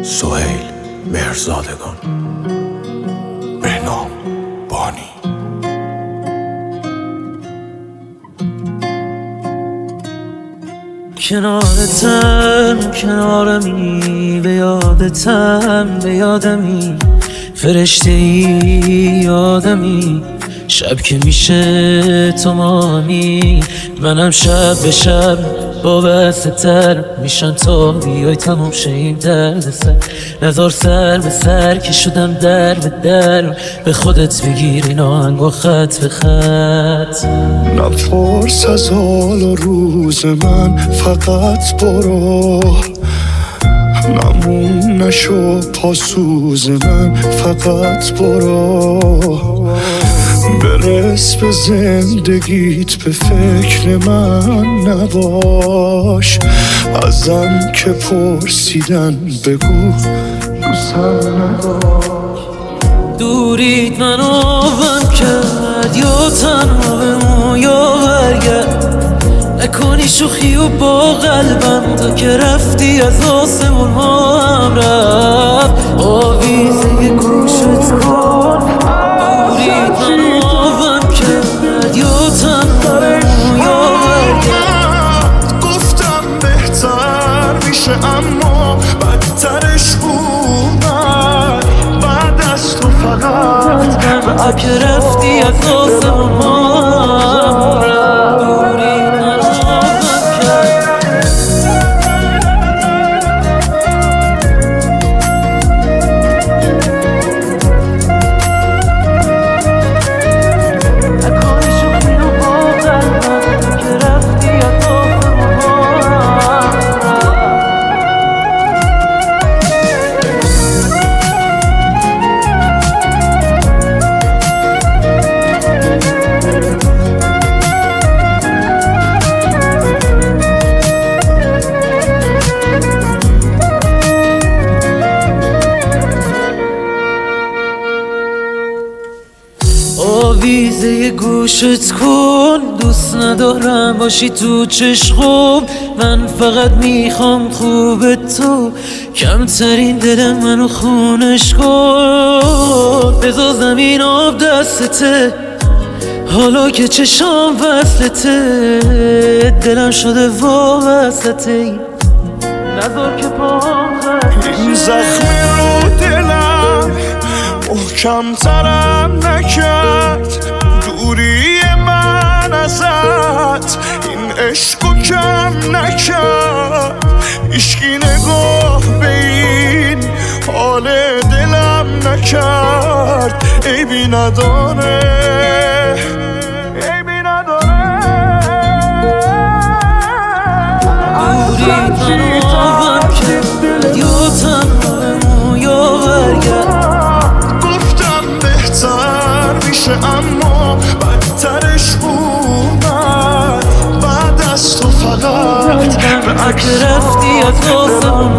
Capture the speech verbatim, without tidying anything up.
سهیل مهرزادگان. بهنام بانی. کنارتم کنارمی، به یادتم به یادمی، فرشته ای آدمی، شب که میشه تو مامی، منم شب به شب با وسط تر میشن تا بیای تموم شیم درد سر. نزار سر به سر که شدم در به در، به خودت بگیر این آهنگ و خط به خط. نپرس از حال و روز من، فقط برو، نمون نشو پاسوز من، فقط برو. برس به زندگیت، به فکر من نباش، ازم که پرسیدن بگو دوستم نداشت. دوریت منو وم کرد، یا تنها بمون یا برگرد، نکنی شوخی و با قلبم، تا که رفتی از آسمون ها هم رفت آویزه یه گوشت کن. دوریت منو وم کرد، یا تنها بمون یا برگرد، گفتم بهتر میشه اما بدترش اومد، بعد از تو فقط تا که رفتی از آسمون ها هم رفت. آویزه گوشت کن، دوست ندارم باشی تو چشم، من فقط میخوام خوب تو، کمترین دل منو خونش کن. بذار زمین آب دستته، حالا که چشام وصلته، دلم شده وابسته، نذار که پاهم این زخمی رو دلم محکمترم نکرد، دوری من ازت این عشقو کم نکرد، هیچکی نگاه به این حال دلم نکرد، عیبی نداره عیبی نداره. دوری منو وم کرد، یا تنها بمون یا برگرد، گفتم بهتر میشه اما بدترش اومد، بعد از تو فقط به که رفتی از آسمون